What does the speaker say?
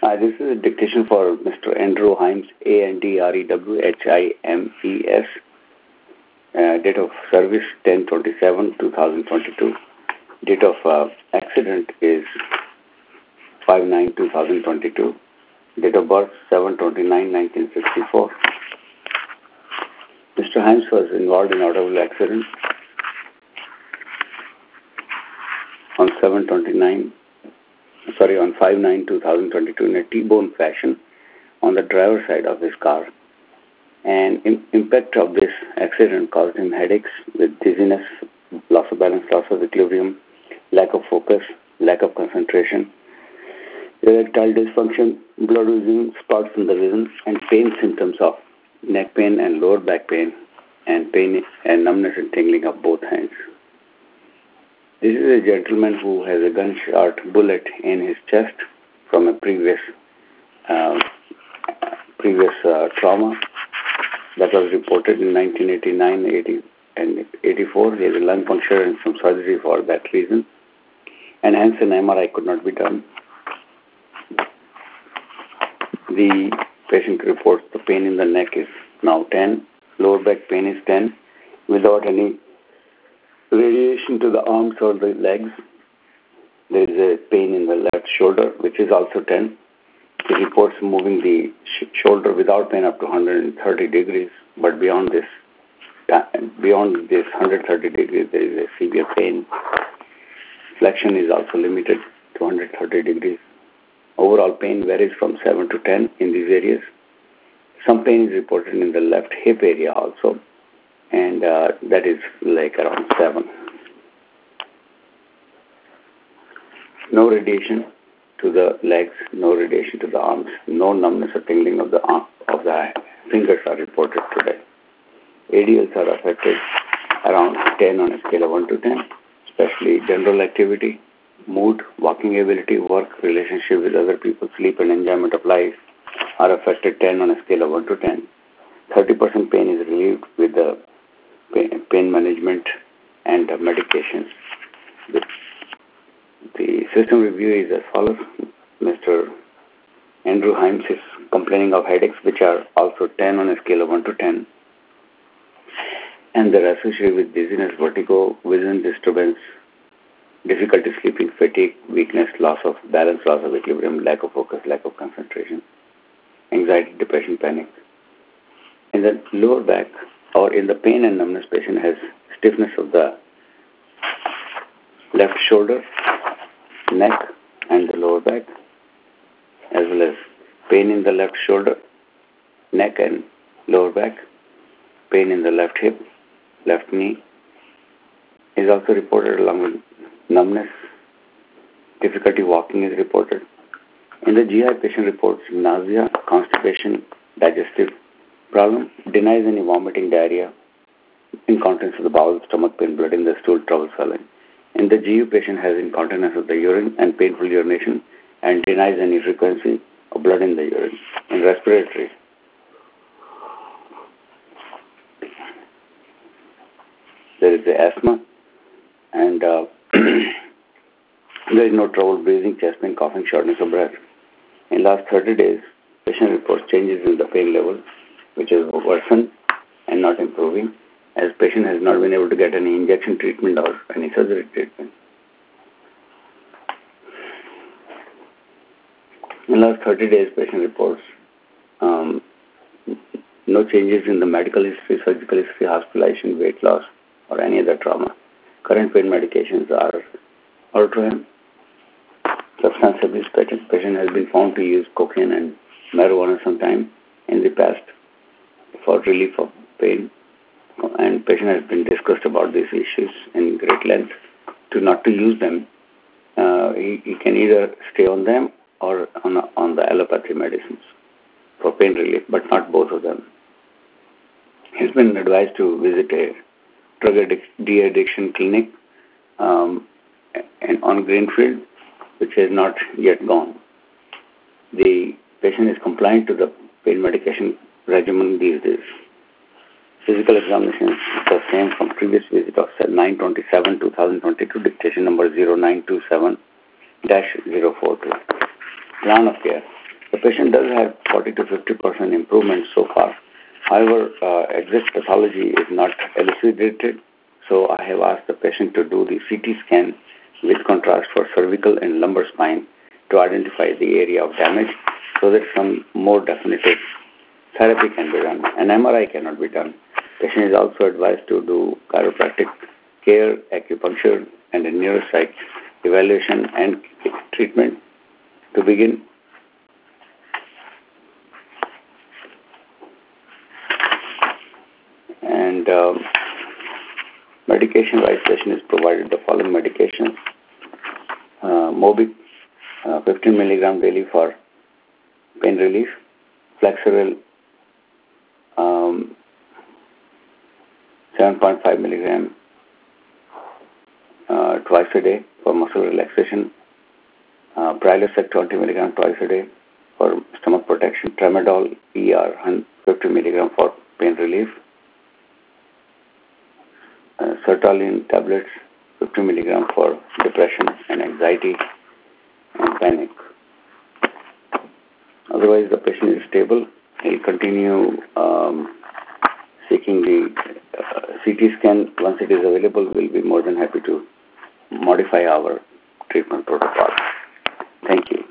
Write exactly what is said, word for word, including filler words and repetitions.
Uh, this is a dictation for Mister Andrew Himes, A N D R E W H I M E S. Uh, date of service ten twenty-seven two thousand twenty-two. Date of uh, accident is five nine two thousand twenty-two. Date of birth seven twenty-nine nineteen sixty-four. Mister Himes was involved in automobile accident on seven twenty-nine, sorry, on five nine two thousand twenty-two in a T-bone fashion on the driver's side of his car. And im- impact of this accident caused him headaches with dizziness, loss of balance, loss of equilibrium, lack of focus, lack of concentration, erectile dysfunction, blood oozing, spots in the vision, and pain symptoms of neck pain and lower back pain, and pain and numbness and tingling of both hands. This is a gentleman who has a gunshot bullet in his chest from a previous uh, previous uh, trauma that was reported in nineteen eighty-nine, eighty, and eighty-four. He has a lung puncture and some surgery for that reason, and hence an M R I could not be done. The patient reports the pain in the neck is now ten, lower back pain is ten, without any radiation to the arms or the legs. There is a pain in the left shoulder, which is also ten. He reports moving the sh- shoulder without pain up to one hundred thirty degrees, but beyond this, beyond this one hundred thirty degrees, there is a severe pain. Flexion is also limited to one hundred thirty degrees. Overall pain varies from seven to ten in these areas. Some pain is reported in the left hip area also, and uh, that is like around seven. No radiation to the legs, no radiation to the arms, no numbness or tingling of the arm, of the fingers are reported today. A D Ls are affected around ten on a scale of one to ten, especially general activity, mood, walking ability, work, relationship with other people, sleep and enjoyment of life are affected ten on a scale of one to ten. thirty percent pain is relieved with the pain management and medications. The, the system review is as follows. Mister Andrew Himes is complaining of headaches, which are also ten on a scale of one to ten. And they're associated with dizziness, vertigo, vision disturbance, difficulty sleeping, fatigue, weakness, loss of balance, loss of equilibrium, lack of focus, lack of concentration, anxiety, depression, panic. In the lower back or in the pain and numbness, patient has stiffness of the left shoulder, neck, and the lower back, as well as pain in the left shoulder, neck, and lower back, pain in the left hip, left knee is also reported, along with numbness. Difficulty walking is reported. In the G I, patient reports nausea, constipation, digestive problem, denies any vomiting, diarrhea, incontinence of the bowel, stomach pain, blood in the stool, trouble swallowing. In the G U, patient has incontinence of the urine and painful urination and denies any frequency of blood in the urine. In respiratory, there is the asthma, and uh, there is no trouble breathing, chest pain, coughing, shortness of breath. In last thirty days, patient reports changes in the pain level, which has worsened and not improving, as patient has not been able to get any injection treatment or any surgery treatment. In last thirty days, patient reports um, no changes in the medical history, surgical history, hospitalization, weight loss, or any other trauma. Current pain medications are Ultram, substance abuse. Patient, patient has been found to use cocaine and marijuana sometime in the past for relief of pain, and patient has been discussed about these issues in great length. To not to use them, uh, he, he can either stay on them or on, on the allopathy medicines for pain relief, but not both of them. He's been advised to visit a drug addic- de-addiction clinic um, and on Greenfield, which has not yet gone. The patient is compliant to the pain medication regimen these days. Physical examination is the same from previous visit of nine twenty-seven two thousand twenty-two, dictation number zero nine two seven dash zero four two. Plan of care. The patient does have forty to fifty percent improvement so far. However, uh, exact pathology is not elucidated, so I have asked the patient to do the C T scan with contrast for cervical and lumbar spine to identify the area of damage so that some more definitive therapy can be done. An M R I cannot be done. Patient is also advised to do chiropractic care, acupuncture, and a neuropsych evaluation and treatment to begin. And um, medication-wise, patient is provided the following medications. Uh, Mobic, uh, fifteen milligram daily for pain relief. Flexeril, um, seven point five milligram uh, twice a day for muscle relaxation. Uh, Prilosec, twenty milligram twice a day for stomach protection. Tramadol, E R, fifty milligram for pain relief. Uh, sertraline tablets, fifty milligram for depression and anxiety and panic. Otherwise, the patient is stable. He'll continue um, seeking the uh, C T scan. Once it is available, we'll be more than happy to modify our treatment protocol. Thank you.